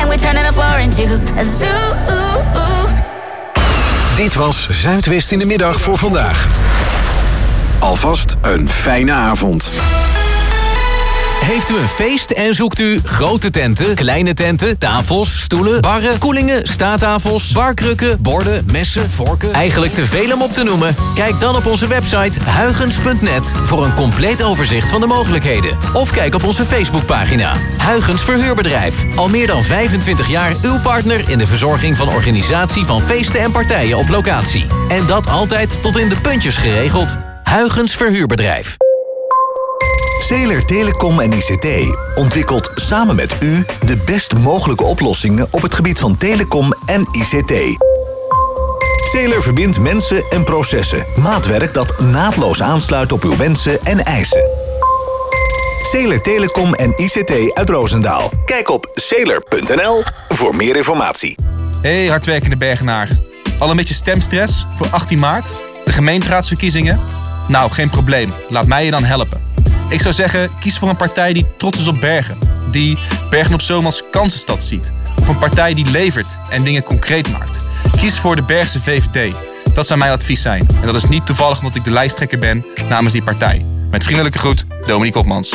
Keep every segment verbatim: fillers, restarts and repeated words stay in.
we're turning the floor into a zoo. Dit was Zuidwest in de middag voor vandaag. Alvast een fijne avond. Heeft u een feest en zoekt u grote tenten, kleine tenten, tafels, stoelen, barren, koelingen, staattafels, barkrukken, borden, messen, vorken? Eigenlijk te veel om op te noemen? Kijk dan op onze website huygens punt net voor een compleet overzicht van de mogelijkheden. Of kijk op onze Facebookpagina. Huygens Verhuurbedrijf. Al meer dan vijfentwintig jaar uw partner in de verzorging van organisatie van feesten en partijen op locatie. En dat altijd tot in de puntjes geregeld. Huygens Verhuurbedrijf. Zeeler Telecom en I C T ontwikkelt samen met u de best mogelijke oplossingen op het gebied van telecom en I C T. Zeeler verbindt mensen en processen. Maatwerk dat naadloos aansluit op uw wensen en eisen. Zeeler Telecom en I C T uit Roosendaal. Kijk op zeeler punt n l voor meer informatie. Hey hardwerkende Bergenaar. Al een beetje stemstress voor achttien maart? De gemeenteraadsverkiezingen? Nou, geen probleem. Laat mij je dan helpen. Ik zou zeggen, kies voor een partij die trots is op Bergen. Die Bergen op Zoom als kansenstad ziet. Of een partij die levert en dingen concreet maakt. Kies voor de Bergse V V D. Dat zou mijn advies zijn. En dat is niet toevallig omdat ik de lijsttrekker ben namens die partij. Met vriendelijke groet, Dominique Opmans.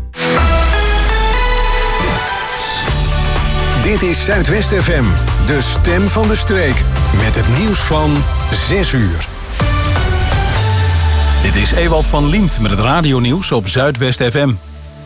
Dit is Zuidwest F M, de stem van de streek. Met het nieuws van zes uur. Dit is Ewald van Liemt met het radionieuws op Zuidwest F M.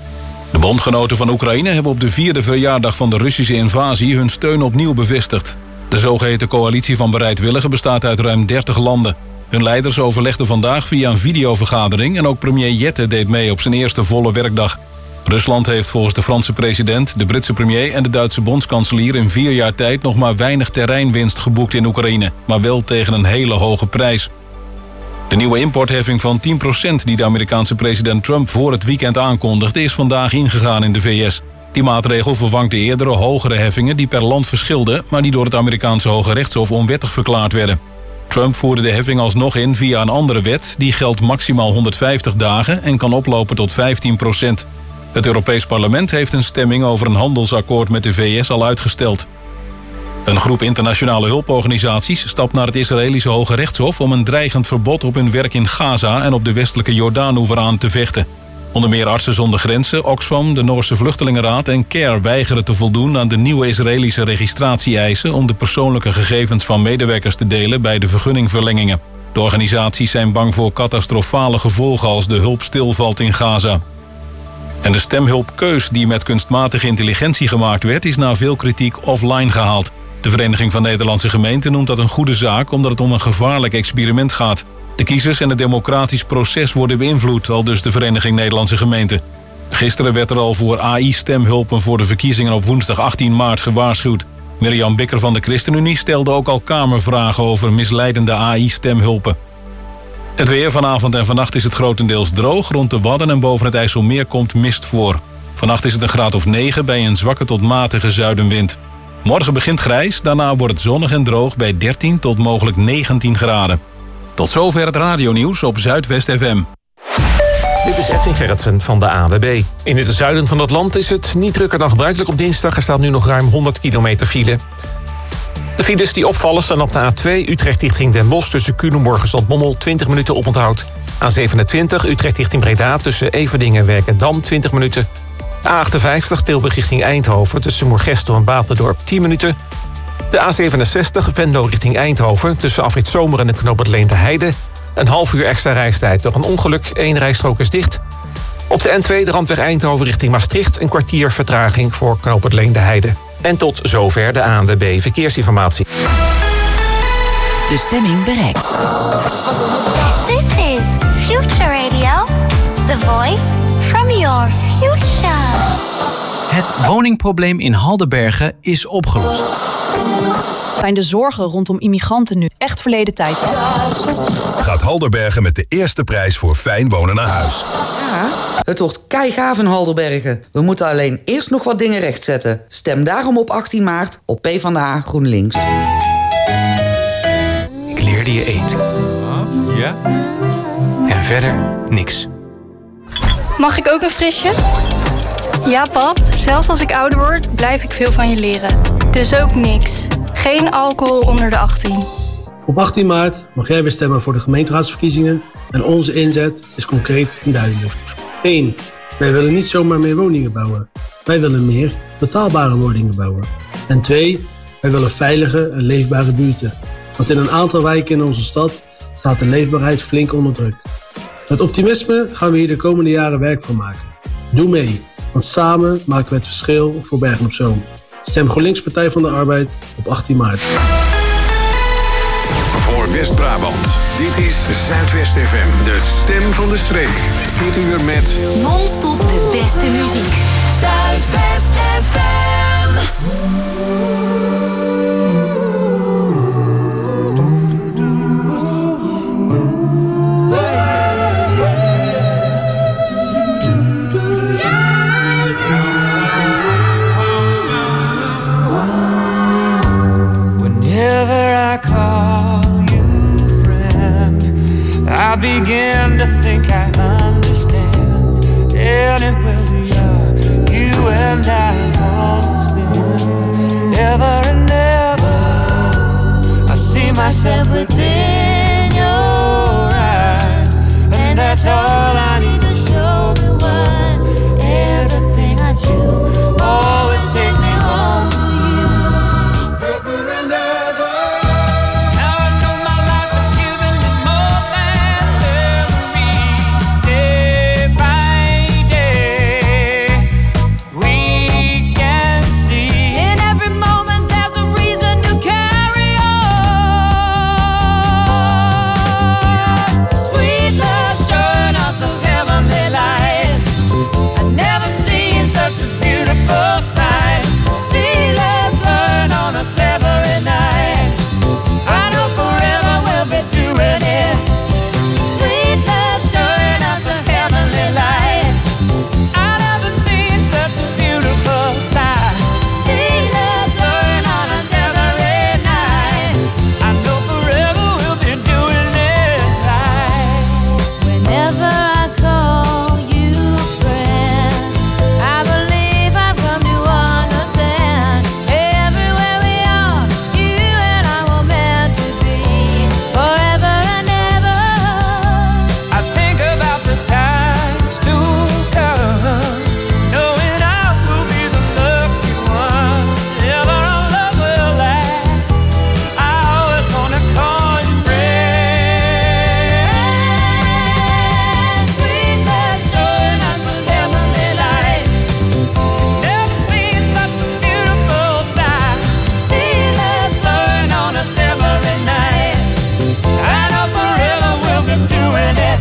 De bondgenoten van Oekraïne hebben op de vierde verjaardag van de Russische invasie hun steun opnieuw bevestigd. De zogeheten coalitie van bereidwilligen bestaat uit ruim dertig landen. Hun leiders overlegden vandaag via een videovergadering en ook premier Jette deed mee op zijn eerste volle werkdag. Rusland heeft volgens de Franse president, de Britse premier en de Duitse bondskanselier in vier jaar tijd nog maar weinig terreinwinst geboekt in Oekraïne, maar wel tegen een hele hoge prijs. De nieuwe importheffing van tien procent die de Amerikaanse president Trump voor het weekend aankondigde is vandaag ingegaan in de V S. Die maatregel vervangt de eerdere hogere heffingen die per land verschilden, maar die door het Amerikaanse Hoge Rechtshof onwettig verklaard werden. Trump voerde de heffing alsnog in via een andere wet, die geldt maximaal honderdvijftig dagen en kan oplopen tot vijftien procent. Het Europees Parlement heeft een stemming over een handelsakkoord met de V S al uitgesteld. Een groep internationale hulporganisaties stapt naar het Israëlische Hoge Rechtshof om een dreigend verbod op hun werk in Gaza en op de westelijke Jordaanoever aan te vechten. Onder meer Artsen zonder Grenzen, Oxfam, de Noorse Vluchtelingenraad en CARE weigeren te voldoen aan de nieuwe Israëlische registratie-eisen om de persoonlijke gegevens van medewerkers te delen bij de vergunningverlengingen. De organisaties zijn bang voor catastrofale gevolgen als de hulp stilvalt in Gaza. En de stemhulpkeus die met kunstmatige intelligentie gemaakt werd is na veel kritiek offline gehaald. De Vereniging van Nederlandse Gemeenten noemt dat een goede zaak omdat het om een gevaarlijk experiment gaat. De kiezers en het democratisch proces worden beïnvloed, aldus de Vereniging Nederlandse Gemeenten. Gisteren werd er al voor A I-stemhulpen voor de verkiezingen op woensdag achttien maart gewaarschuwd. Mirjam Bikker van de ChristenUnie stelde ook al kamervragen over misleidende A I-stemhulpen. Het weer vanavond en vannacht is het grotendeels droog. Rond de Wadden en boven het IJsselmeer komt mist voor. Vannacht is het een graad of negen bij een zwakke tot matige zuidenwind. Morgen begint grijs, daarna wordt het zonnig en droog bij dertien tot mogelijk negentien graden. Tot zover het radionieuws op Zuidwest F M. Dit is Edwin Gerritsen van de A N W B. In het zuiden van het land is het niet drukker dan gebruikelijk op dinsdag. Er staat nu nog ruim honderd kilometer file. De files die opvallen staan op de A twee Utrecht richting Den Bosch tussen Culemborg en Zaltbommel twintig minuten oponthoud. A zevenentwintig Utrecht richting Breda tussen Everdingen en Werkendam twintig minuten. A achtenvijftig Tilburg richting Eindhoven tussen Moergestel en Baterdorp tien minuten. De A zevenenzestig Venlo richting Eindhoven tussen Afrit Zomer en de knooppunt Leende Heide. Een half uur extra reistijd door een ongeluk, één rijstrook is dicht. Op de N twee de Randweg Eindhoven richting Maastricht een kwartier vertraging voor knooppunt Leende Heide. En tot zover de A N W B Verkeersinformatie. De stemming bereikt. This is Future Radio, the voice from your future. Het woningprobleem in Haldenbergen is opgelost. Zijn de zorgen rondom immigranten nu echt verleden tijd? Gaat Haldenbergen met de eerste prijs voor fijn wonen naar huis. Ja, het wordt keigaaf in Haldenbergen. We moeten alleen eerst nog wat dingen rechtzetten. Stem daarom op achttien maart op PvdA GroenLinks. Ik leerde je eten. Ja? En verder niks. Mag ik ook een frisje? Ja, pap. Zelfs als ik ouder word, blijf ik veel van je leren. Dus ook niks. Geen alcohol onder de achttien. Op achttien maart mag jij weer stemmen voor de gemeenteraadsverkiezingen en onze inzet is concreet en duidelijk. één. Wij willen niet zomaar meer woningen bouwen. Wij willen meer betaalbare woningen bouwen. En twee. Wij willen veilige en leefbare buurten. Want in een aantal wijken in onze stad staat de leefbaarheid flink onder druk. Met optimisme gaan we hier de komende jaren werk van maken. Doe mee, want samen maken we het verschil voor Bergen op Zoom. Stem GroenLinks Partij van de Arbeid op achttien maart. Voor West-Brabant, dit is Zuidwest F M, de stem van de streek. Dit uur met non-stop de beste muziek. Zuidwest F M. Whenever I call you friend, I begin to think I understand. Anywhere we are, you and I have always been. Ever and ever, I see myself within your eyes, and that's all I need to show me why everything I do always takes me home to you. Ever and ever. Now I know my life has given me more than every day by day. We can see in every moment there's a reason to carry on. Sweet love showing us a heavenly light. I've never seen such a beautiful sight. See love burn on us every night. I know forever we'll be doing it. Sweet love showing us a heavenly light. I've never seen such a beautiful sight. See love burn on us every night. I know forever we'll be doing it right. Whenever I call you friend, I believe I've come to understand. Everywhere we are, you and I were meant to be forever and ever. I think about the times to come, knowing I will be the lucky one. Ever our love will last. I always wanna call you friend. Sweet love showing us a heavenly light. Never seen such a beautiful sight. See love burn on us every night. I know forever we'll be doing it.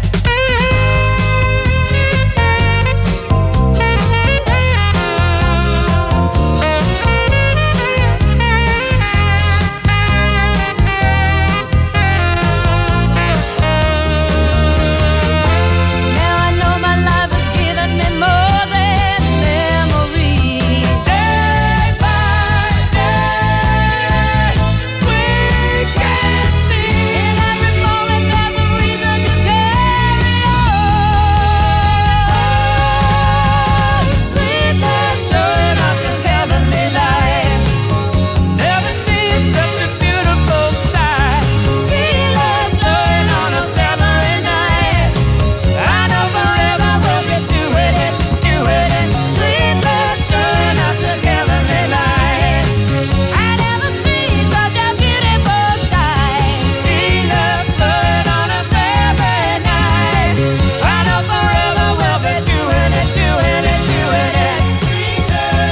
Now I know my life has given me more than memories. Day by day, we can see in every moment there's a reason to carry on. Sweet love showing us a heavenly light. Never seen such a beautiful sight. See love burn on us every night. I know forever we'll be doing it, doing it. Sweet love showing us a heavenly light. I never seen such a beautiful sight. See love burn on us every night. I know forever we'll be doing it, doing it, doing it. Sweet love,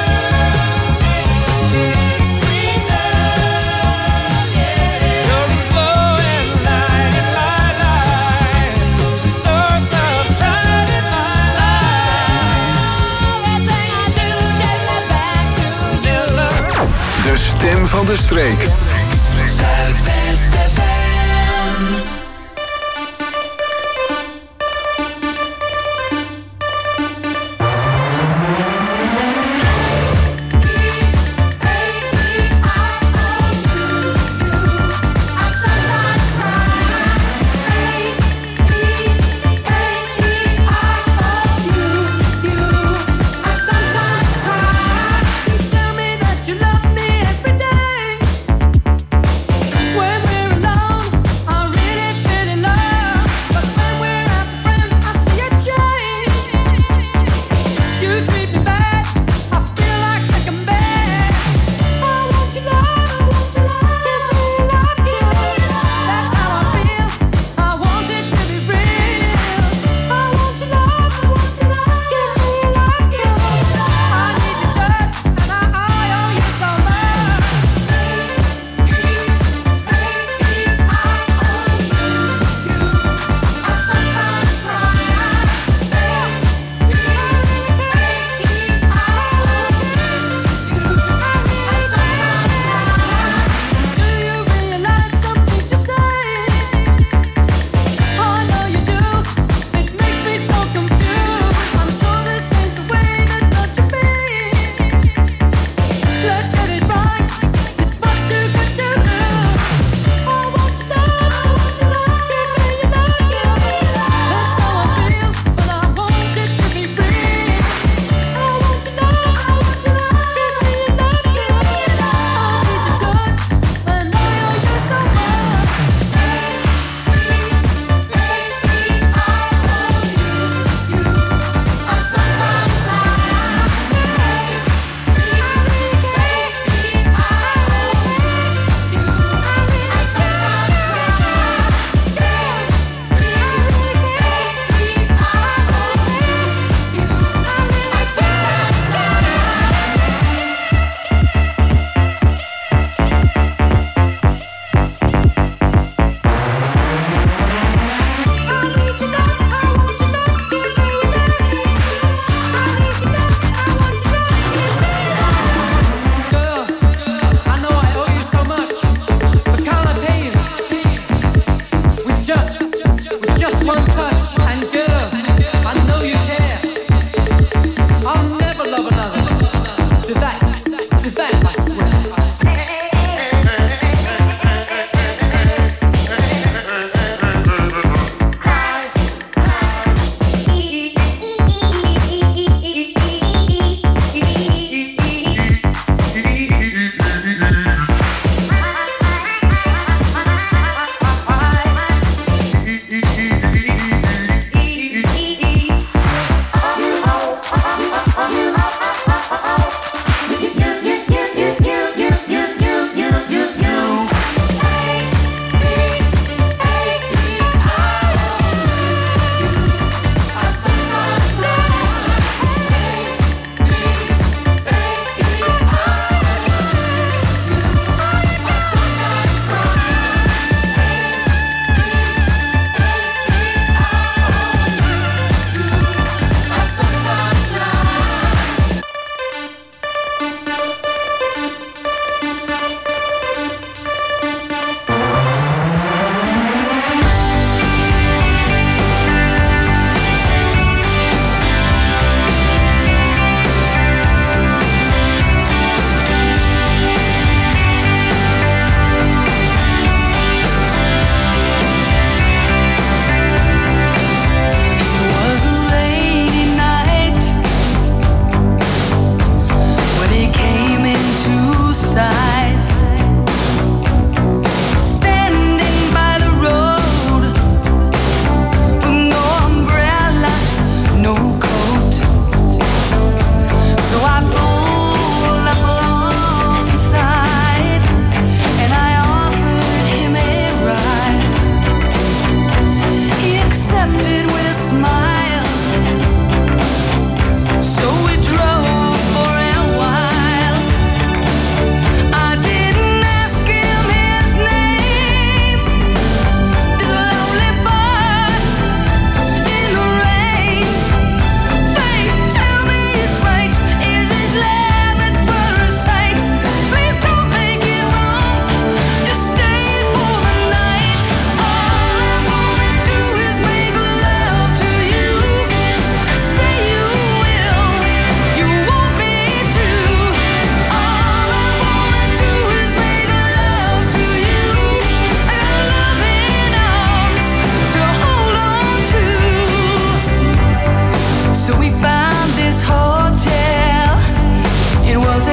sweet love, yeah. You're the glowing light in my life, the source of pride in my life. Everything I do takes me back to your love. de stem van de streek. Zuidwest F M. You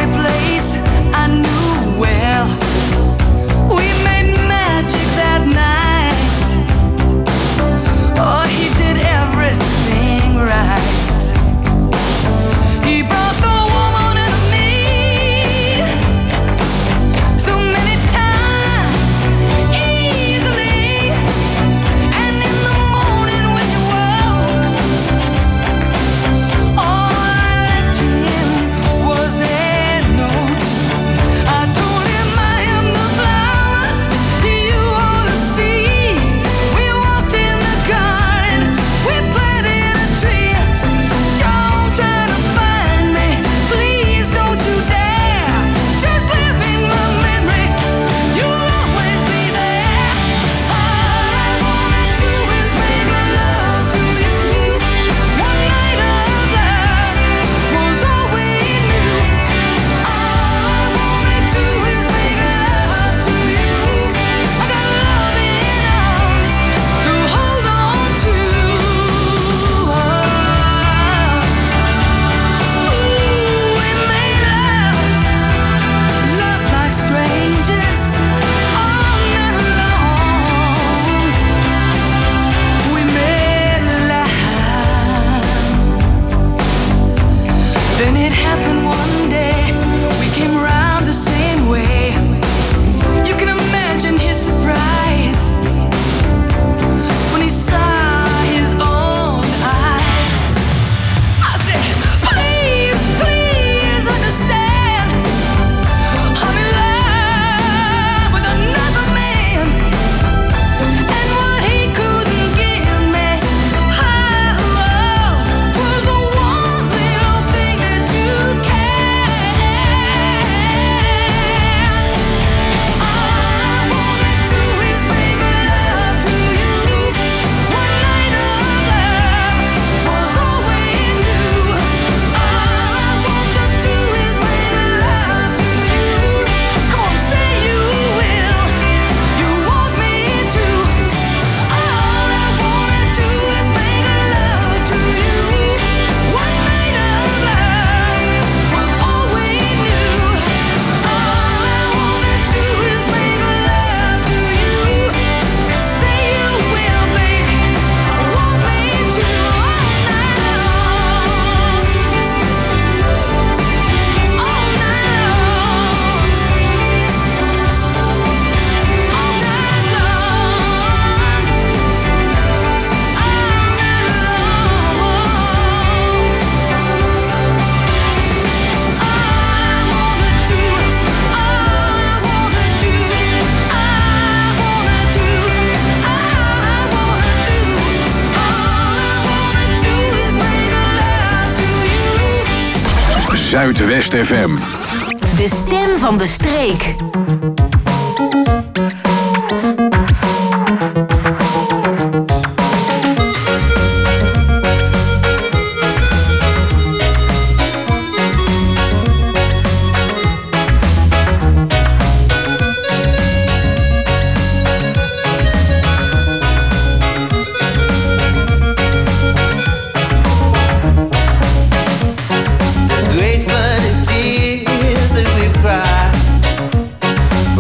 place I knew well. We made magic that night. Oh, he did everything right. He brought the woman in me so many times, easily. And in the morning when you woke, all I left him was a note. I told him I am the flower, you are the sea. We walked in the garden, we planted a tree. Don't try to find me, please don't you dare. Just live in my memory, you'll always be there. All I wanna do is make love to you. One night of love was all we knew. All I wanna do is make love to you. I got love in arms to hold on to. Ooh, we made love, love like strangers all night long. We made love. Then it happened one day, we came round the same way. You can imagine his surprise when he saw his own eyes. I said, please, please understand, I'm in love with another man. And what he couldn't give me, oh, was the one little thing that you can. All I wanna do is make love to you. One night of love was all we knew. All I wanna do is make love to you. Come on, say you will. You want me to. All I wanna do is make love to you. One night of love was all we knew. All I wanna do is make love to you. Say you will, baby. Want me to all night long. All night long. All night Zuidwest F M. De stem van de streek. Great flood of tears that we've cried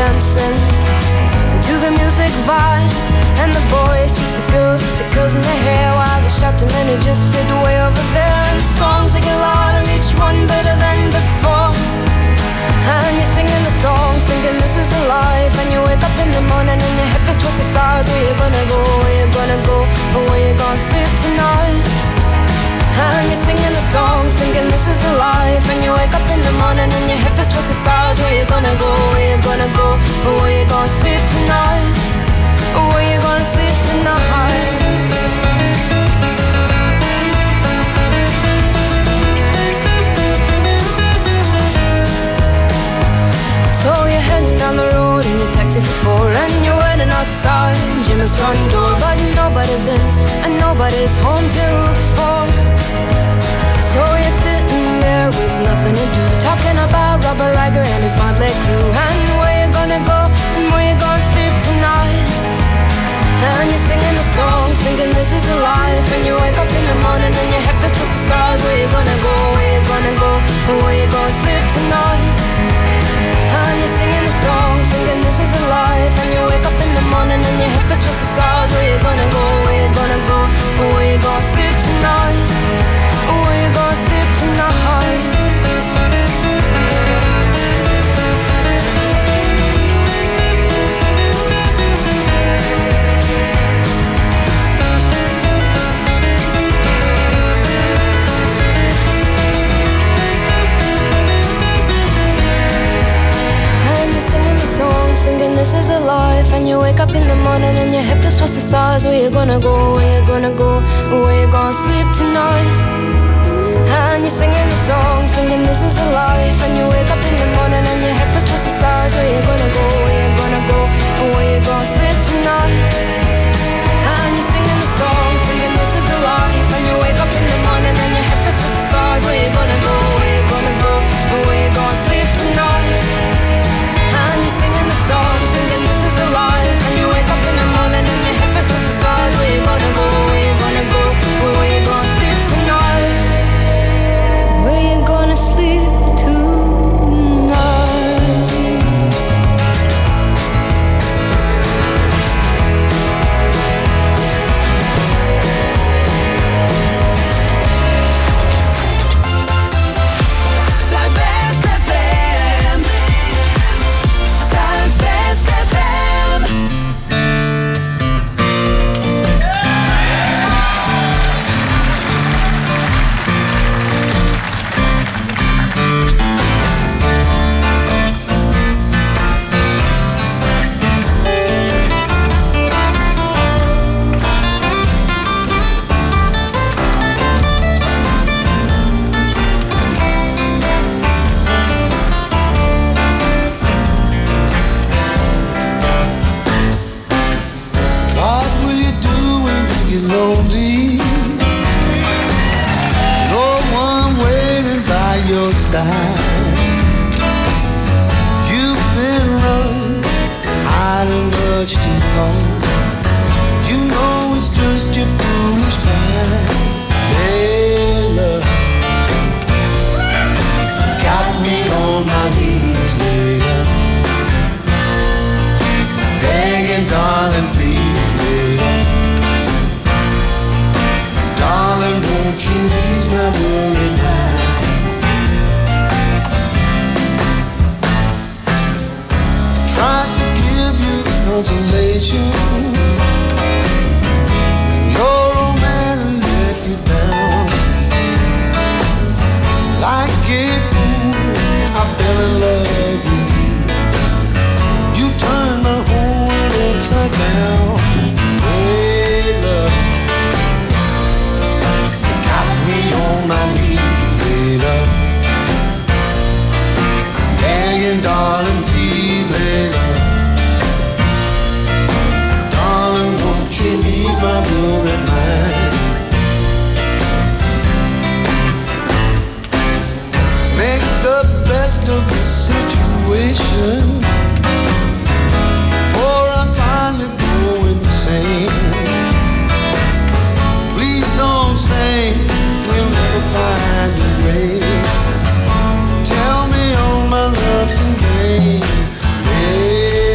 dancing to the music vibe. And the boys, just the girls with the girls in their hair, while the shouting men who just sit way over there. And the songs they get louder, each one better than before. And you're singing the songs, thinking this is a life. And you wake up in the morning and your hip is twisted sides. Where you gonna go, where you gonna go, or where you gonna sleep tonight? And you're singing the songs, thinking this is a life. And you wake up in the morning and your hip is twisted sides. Where you gonna go, where you gonna go, or where you gonna sleep tonight? Or where you gonna sleep tonight? So you're heading down the road in your taxi for four, and you're waiting outside Jim's front door, but nobody's in and nobody's home till four. So you're sitting there with nothing to do, talking about Robert Riger and his motley crew, and where you gonna go and where you gonna sleep tonight. And you're singing the songs, thinking this is a life. And you wake up in the morning and your head feels twisted the stars. Where you gonna go, where you gonna go, or where you gonna sleep tonight? And you're singing the songs, thinking this is a life. And you wake up in the morning and your head feels twisted the stars. Where you gonna go, where you gonna go, or where you gonna sleep tonight? Or where you gonna sleep tonight? Thinking this is a life. And you wake up in the morning and your hip is twisted the stars. Where you gonna go, where you gonna go, where you gonna sleep tonight? And you're singing the song, thinking this is a life. And you wake up in the morning and your hip is twisted the stars. Where you gonna go, where you gonna go, where you gonna sleep tonight? And you're singing the song, thinking this is a life. And you wake up in the morning and your hip is twisted the stars. Where you gonna go, where you gonna go, where you gonna sleep tonight? And you're singing the song, thinking this is a life. And you wake up in the morning and your hip is twisted the stars. Where you gonna go, where you gonna go, where you gonna sleep tonight? Where you gonna sleep tonight? Tell me all my love today. Yeah.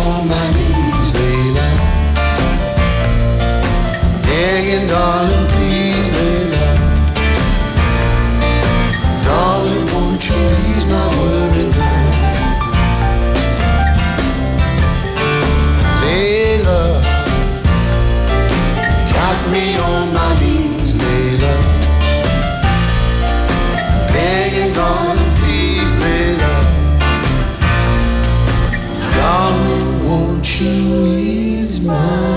on my knees, Layla. Begging, darling, please, Layla. Darling, won't you ease my worry now? Layla, got me on my knees, Layla. Begging, darling, please, Layla. Darling, won't you ease my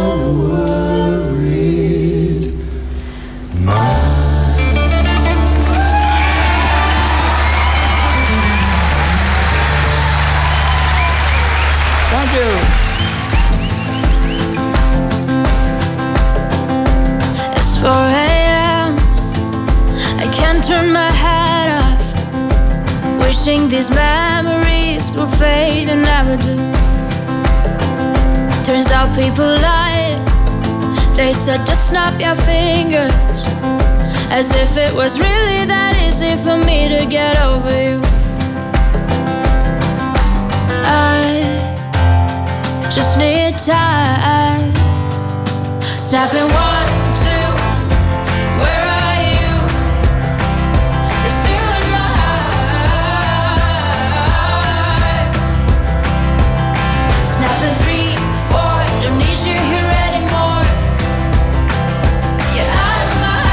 worried mind? Thank you. It's four a.m. I can't turn my head off, wishing these memories will fade and never do. Turns out people lie. They said just snap your fingers, as if it was really that easy for me to get over you. I just need time. Snapping one, two, where are you? You're still in my heart. Snapping three, four, don't need you here anymore. Get out of my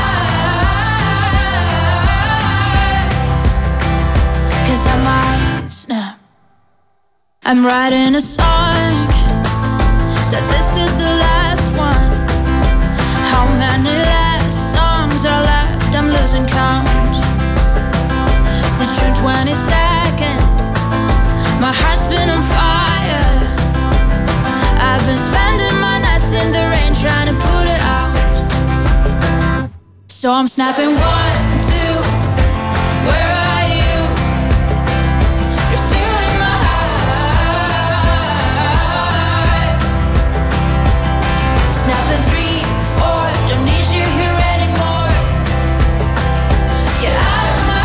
heart. 'Cause I might snap. I'm writing a song, said this is the last one. How many last songs are left? I'm losing count. Since June twenty-second, my heart's been on fire. I've been spending my nights in the rain trying to put it out. So I'm snapping one, two, where are you? You're still in my heart. Snapping three, four, don't need you here anymore. Get out of my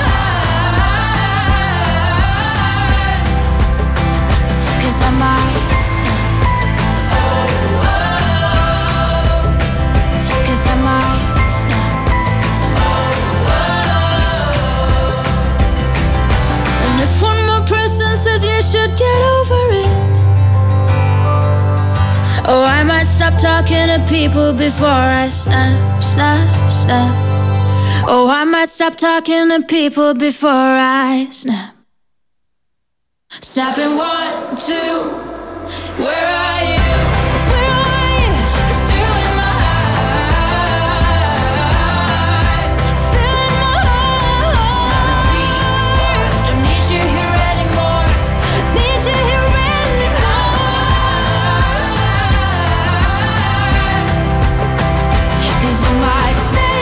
heart. 'Cause I might snap. Oh, oh. 'Cause I might snap. Oh, oh. And if one more person says you should get over it, oh, I might stop talking to people before I snap, snap, snap. Oh, I might stop talking to people before I snap. Snapping one, two, where are you? Where are you? You're still in my heart. Still in my heart. Snapping three, four, don't need you here anymore. Need you here anymore. 'Cause I might stay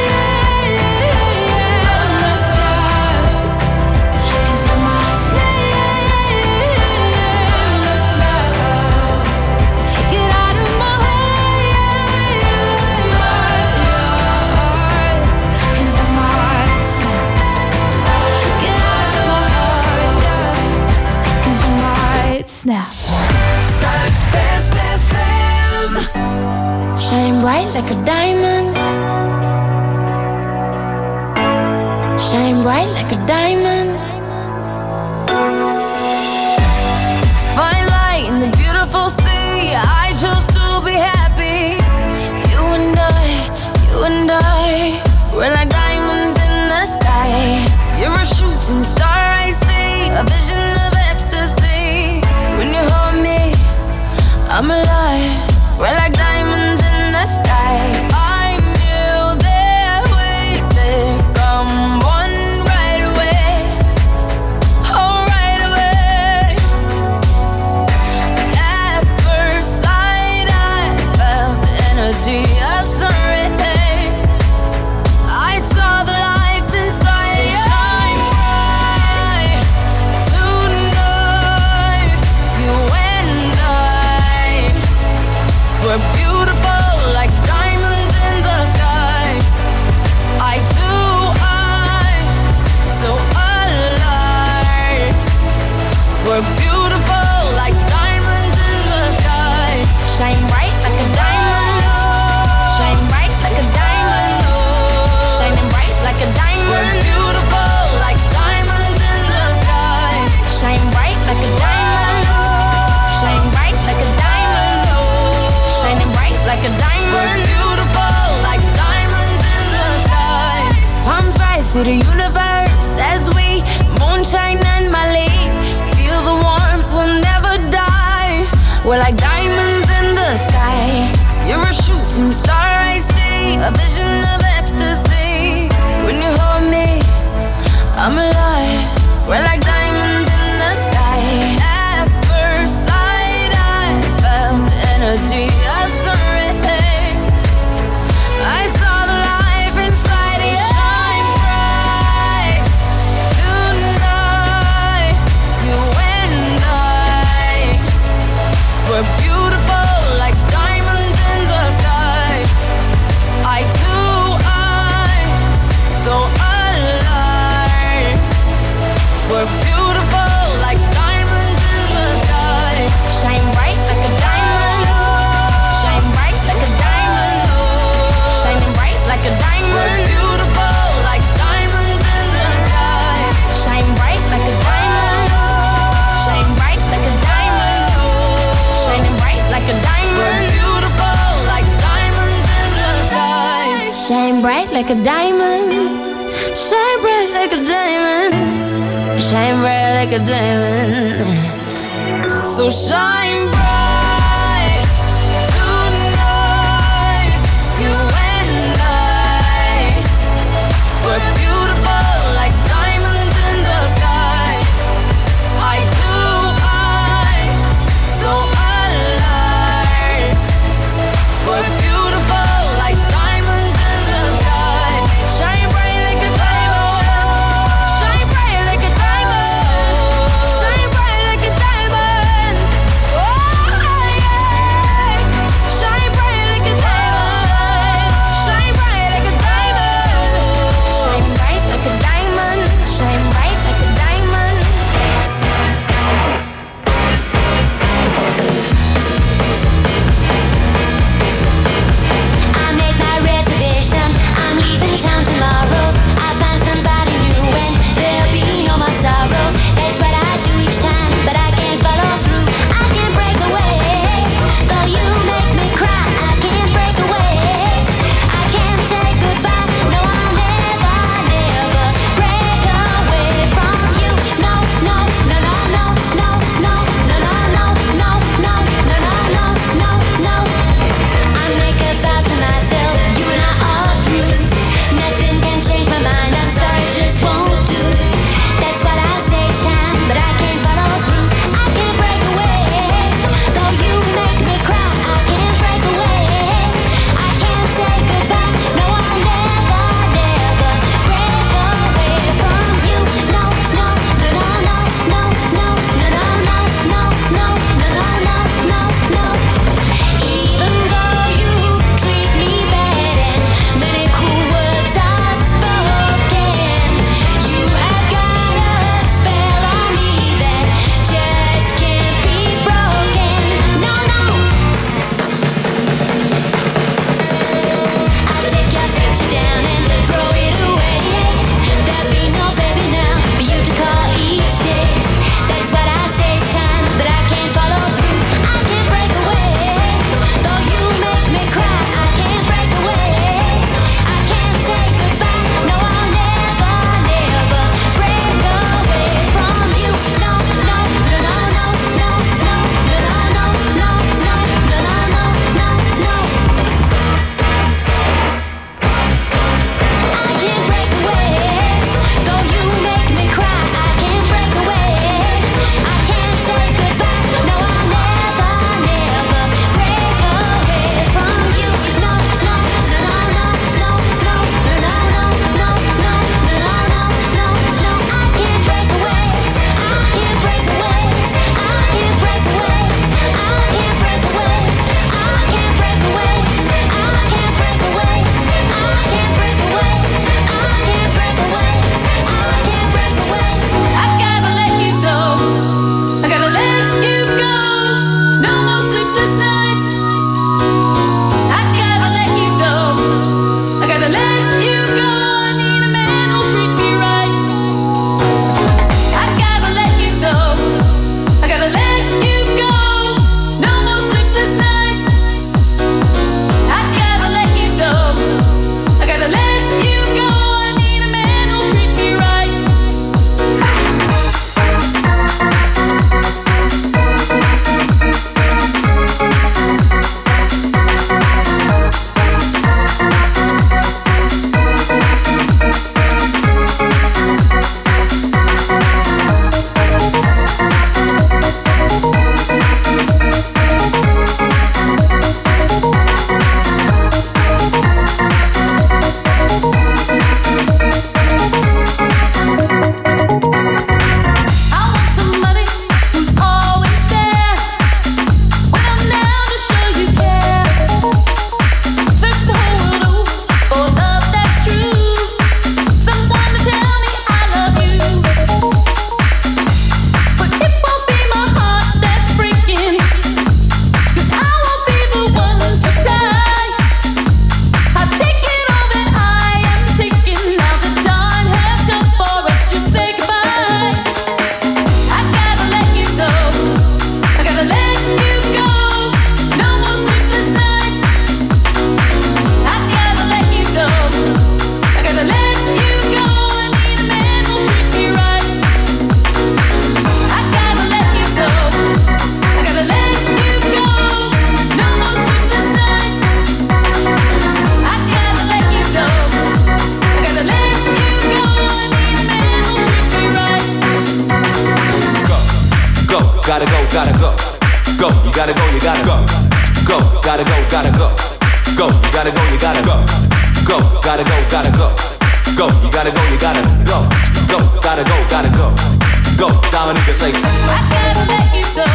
and stop. 'Cause I might stay and stop. Get out of my heart. 'Cause I might stop. Get out of my heart. 'Cause I might snap. Zuidwest F M. Shine bright like a diamond. Shine bright like a diamond. Fine light in the beautiful sea. I chose to be happy. You and I, you and I, we're like diamonds in the sky. You're a shooting star I see, a vision of ecstasy. When you hold me, I'm alive. We're like diamonds in the sky. I knew that we'd become one right away. Oh, right away. At first sight, I felt the energy of sun rays. I saw the life inside. So shine bright tonight. You and I were beautiful. to the universe as we moonshine and Malay. Feel the warmth, we'll never die. We're like diamonds in the sky. You're a shooting star, I see. A vision of ecstasy. When you hold me, I'm alive. We're like diamonds in the sky. At first sight, I felt the energy of sun rays. I saw the life inside you. Shine bright tonight. You and I, we're beautiful like diamonds in the sky. I too, I so alive. We're beautiful like diamonds in the sky. Shine bright like a diamond. Shine bright like a diamond. Shining bright like a diamond. We're beautiful like diamonds in the sky. Shine bright like a diamond. Shine bright like a diamond. Shining bright like a diamond. We're beautiful like diamonds in the sky. Shine bright like a diamond. Shine bright like a diamond. Shine bright like a diamond. So shine bright tonight. You and I, we're beautiful like diamonds in the sky. I too, I so alive. We're beautiful like diamonds in the sky. Shine bright like a diamond. Shine bright like a diamond. Shine bright like a diamond. Oh. go, gotta go, gotta go. Go, you gotta go, you gotta go. Go, gotta go, gotta go. Go, you gotta go, you gotta go. Go, gotta go, gotta go. Go, Dominica, say. I gotta let you go.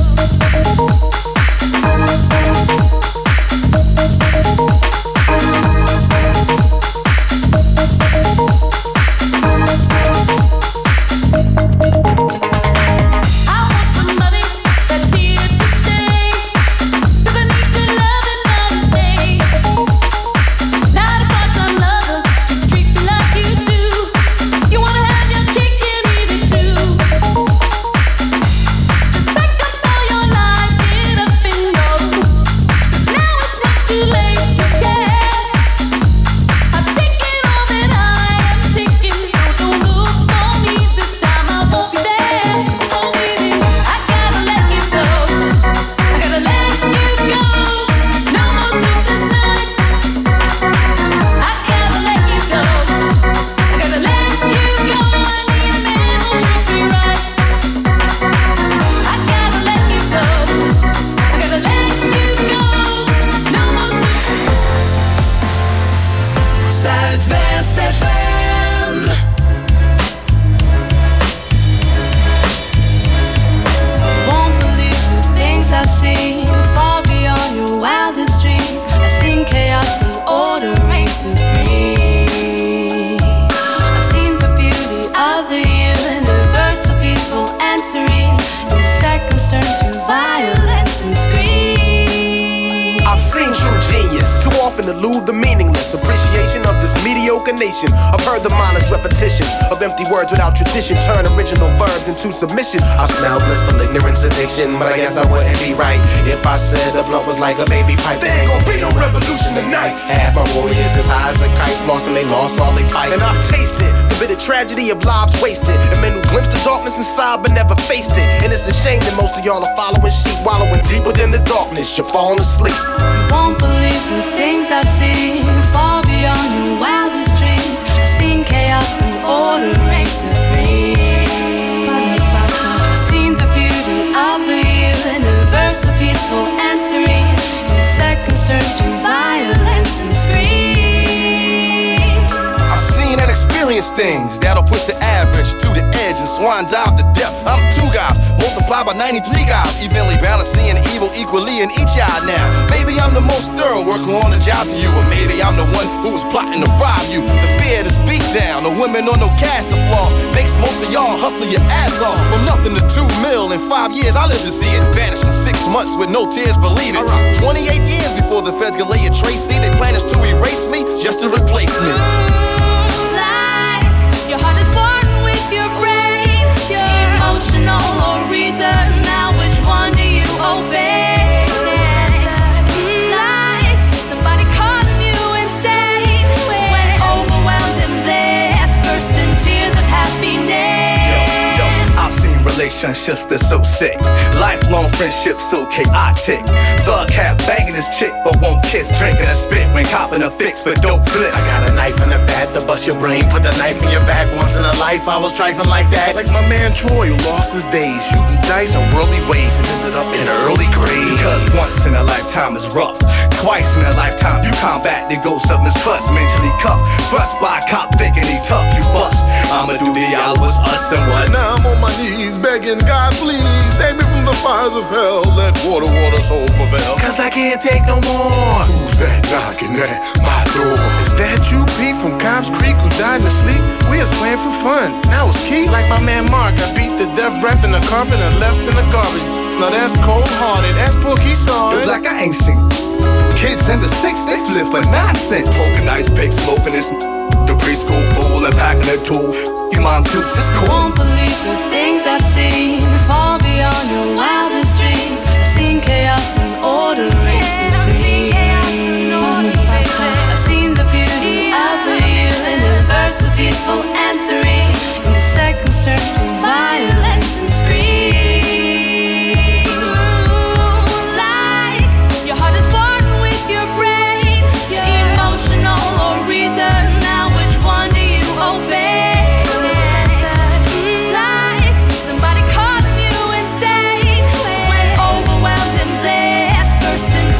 Elude the meaningless appreciation of this mediocre nation. I've heard the mindless repetition of empty words without tradition. Turn original verbs into submission. I smell blissful ignorance addiction, but I guess I wouldn't be right if I said a blunt was like a baby pipe. There ain't gon' be no revolution tonight. Half my warriors as high as a kite, flossing they lost all they fight. And I've tasted the bitter tragedy of lives wasted, and men who glimpsed the darkness inside but never faced it. And it's a shame that most of y'all are following sheep, wallowing deeper than the darkness. You're falling asleep. You won't believe the things I've seen, far beyond your wildest dreams. I've seen chaos and order reign supreme. I've seen the beauty of the universal, peaceful and serene. In seconds turn to violence and screams. I've seen and experienced things that'll push the average to the edge and swan dive to death. I'm two guys, multiplied by ninety-three guys, evenly balancing evil equally in each eye now. Maybe I'm the most thorough worker on the job to you, or maybe I'm the one who was plotting to rob you. The fear, this beat down, the women on no cash to floss, makes most of y'all hustle your ass off. From nothing to two mil in five years, I lived to see it vanish in six months with no tears, believe it. twenty-eight years before the feds could lay a trace, see, they plan is to erase me just to replace me. Like your heart is born with your brain, emotional or reason. Now which one do you obey? Like somebody calling you insane when overwhelmed and blessed, burst in tears of happiness. Yo, yo, I've seen relationships that's so sick, lifelong friendships so chaotic. Thug cat banging his chick but won't kiss, drinking a spit when copping a fix for dope bliss. I got a knife in the back to bust your brain, put the knife in your back. Once in a life I was trifling like that, like my man Troy who lost his days shooting dice in worldly ways and ended up in an early grave. Because once in a lifetime is rough, twice in a lifetime you combat the ghost of mistrust. Mentally cuffed, thrust by a cop thinking he tough, you bust. I'ma do the y'all was us and what? Now I'm on my knees begging God, please save me from the fires of hell. Let water, water, soul prevail. Cause I can't take no more. Who's that knocking at my door? Is that you, Pete, from Cobb's Creek, who died in his sleep? We was playing for fun, now it's Keith. Like my man Mark, I beat the death rap in the carpet and left in the garbage. Now that's cold-hearted, that's Pookie saw it. Like I ain't seen kids in the six, they flip for nonsense. Poking ice pick, smoking this. The preschool fool and packing a tool. Your mom dukes is cool. Won't believe the things I've seen, far beyond your wildest dreams. I've seen chaos and order reign supreme. I've seen the beauty of the universal, peaceful and serene. In seconds turn to violence and screams. Like your heart is born with your brain, emotional or reason. Now which one do you obey? Like somebody calling you insane when overwhelmed and blessed, burst in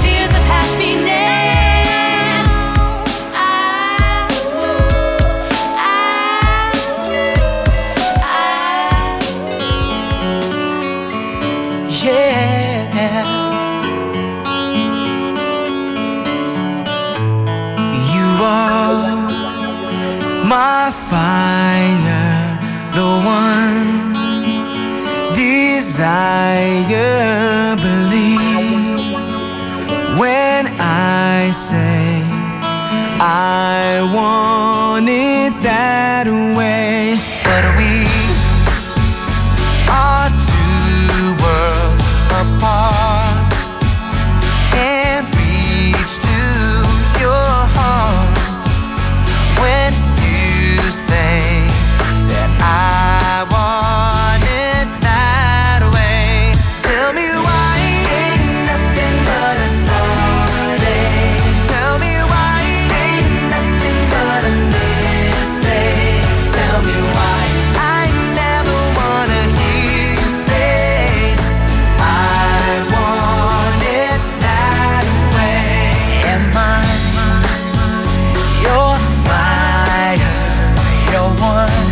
fire, the one desire, believe when I say I want it that way. But we are two worlds apart, can't reach to your heart when you say that I want it that way. Tell me why ain't nothing but a heartache. Tell me why ain't nothing but a mistake. Tell me why I never wanna hear you say I want it that way. Am I your fire, your one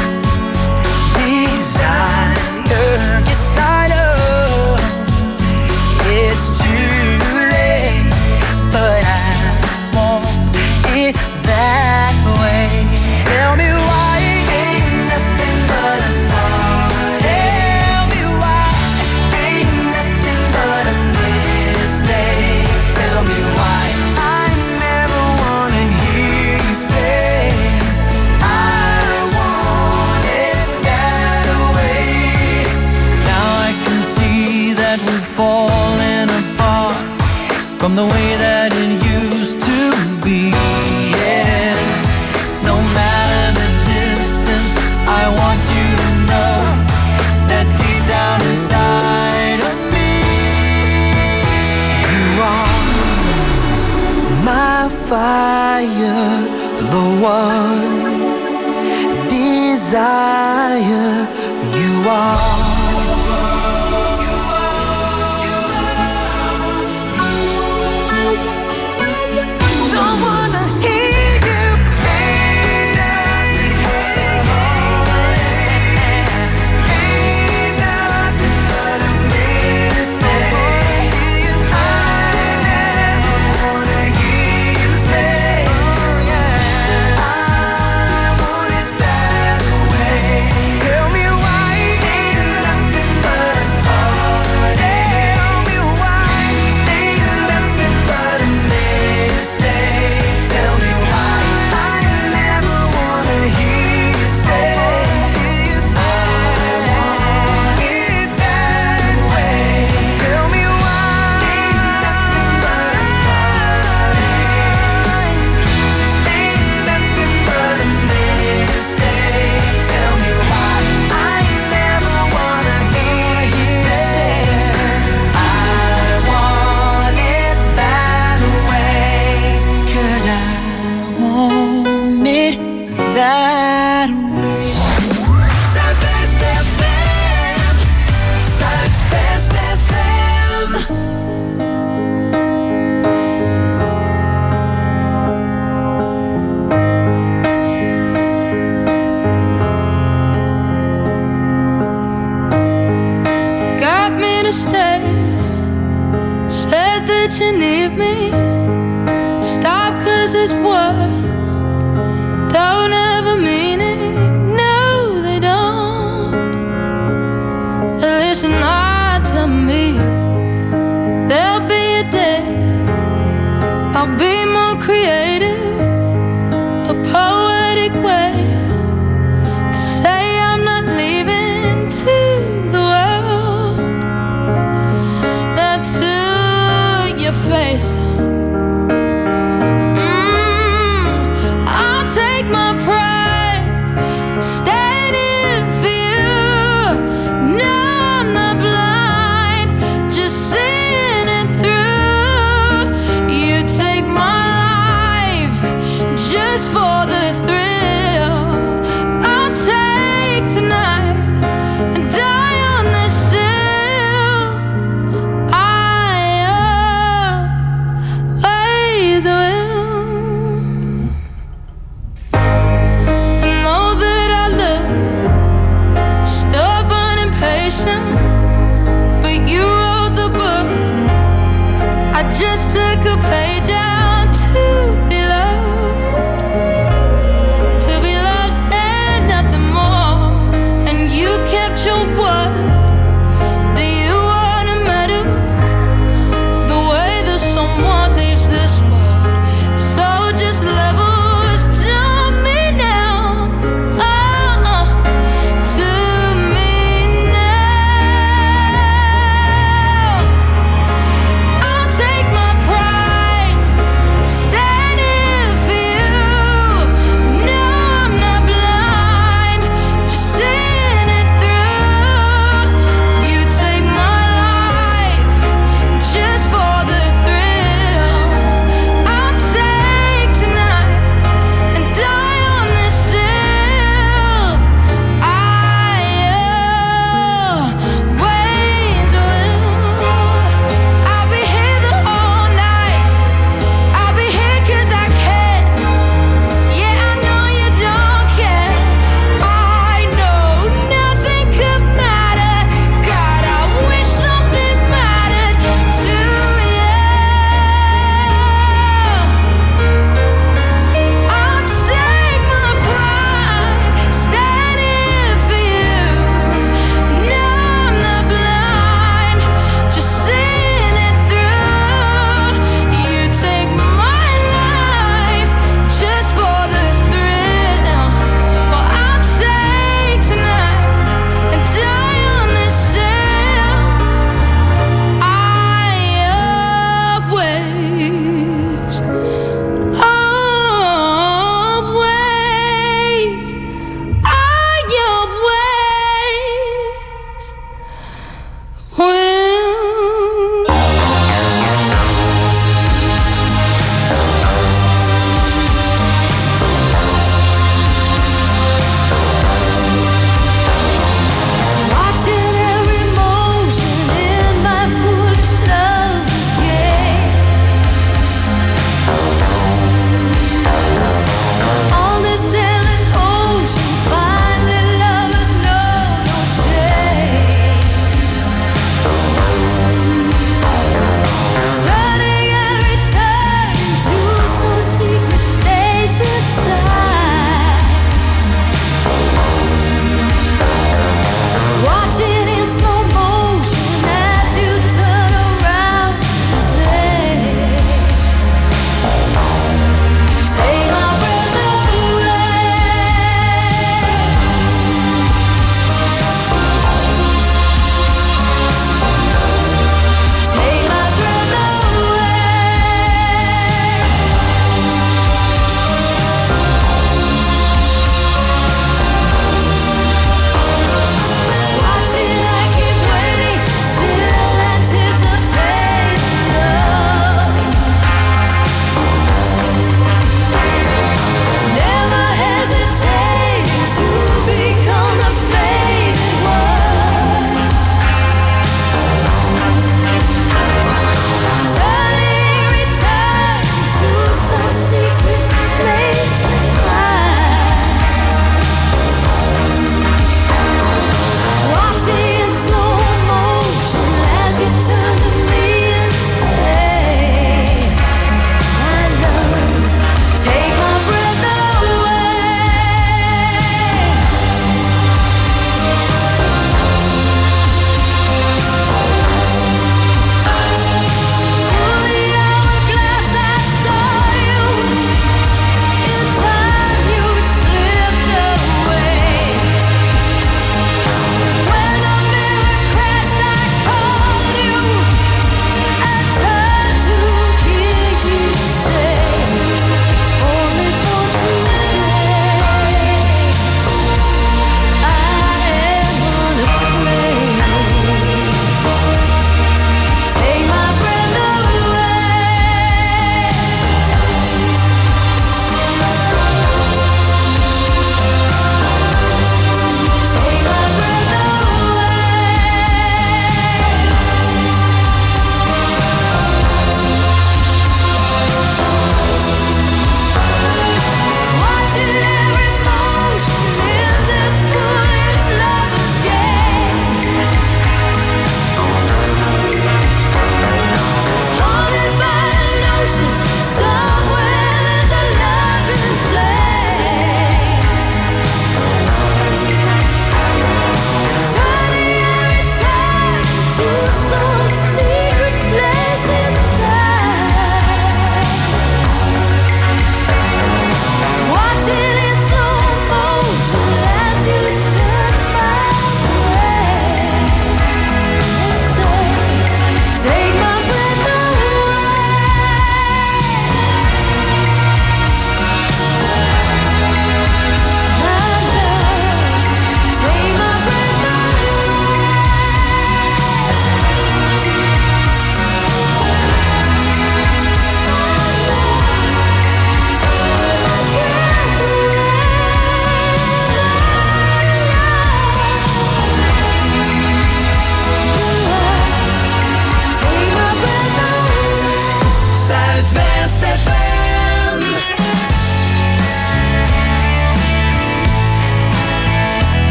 desire? Yes, I know it's too late, but I want it that way. Tell me why ain't nothing but a heartache. Tell me why ain't nothing but a mistake. Tell me why I never wanna hear you say I want it that way. Now I can see that we're falling apart from the way that it used to be. Yeah. No matter the distance, I want you to know that deep down inside of me, you are my fire, the one desire. You are. Don't wanna hear you say ain't nothing but a mistake. I never wanna hear you say I want it that way. Tell me why ain't nothing but a heartache. Tell me why ain't nothing but a mistake. Tell me why I never wanna hear you say I want it that way. Tell me why ain't nothing but a heartache. Ain't nothing but a mistake. Tell me why I never wanna hear you say I want it that way. 'Cause I want it that way. Zuidwest F M, Zuidwest F M. Got me to stay. Said that you need me. Stop 'cause it's words don't have a meaning. No, they don't. Listen hard to me. There'll be a day I'll be more creative, a poetic way to say I'm not leaving to the world. Not to your face. Mm, I'll take my pride, standing for you. No, I'm not blind, just seeing it through. You take my life just for the thrill. I'll take tonight and die on this hill. I always will. I know that I look stubborn and patient, but you wrote the book. I just took a page out to be loved, to be loved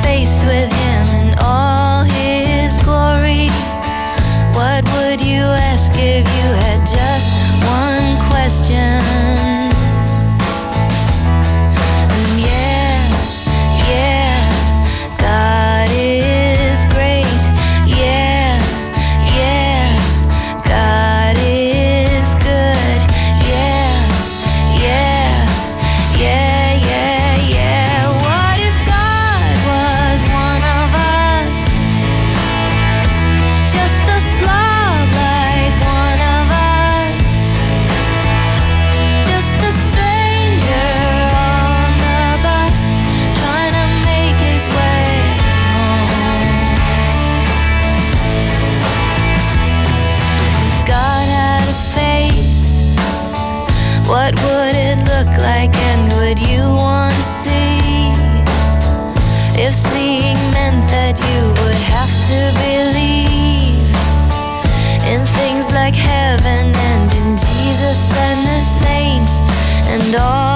faced with him in all his glory, what would you ask if you had just one question? And yeah, yeah, God is great. Yeah, yeah, God is good. Yeah, yeah, yeah, yeah, yeah. What if God was one of us? Just a slob like one of us. Just a stranger on the bus, trying to make his way home. If God had a face, what would it look like, and would you want to see? If seeing meant that you would have to believe in things like heaven and in Jesus and the saints and all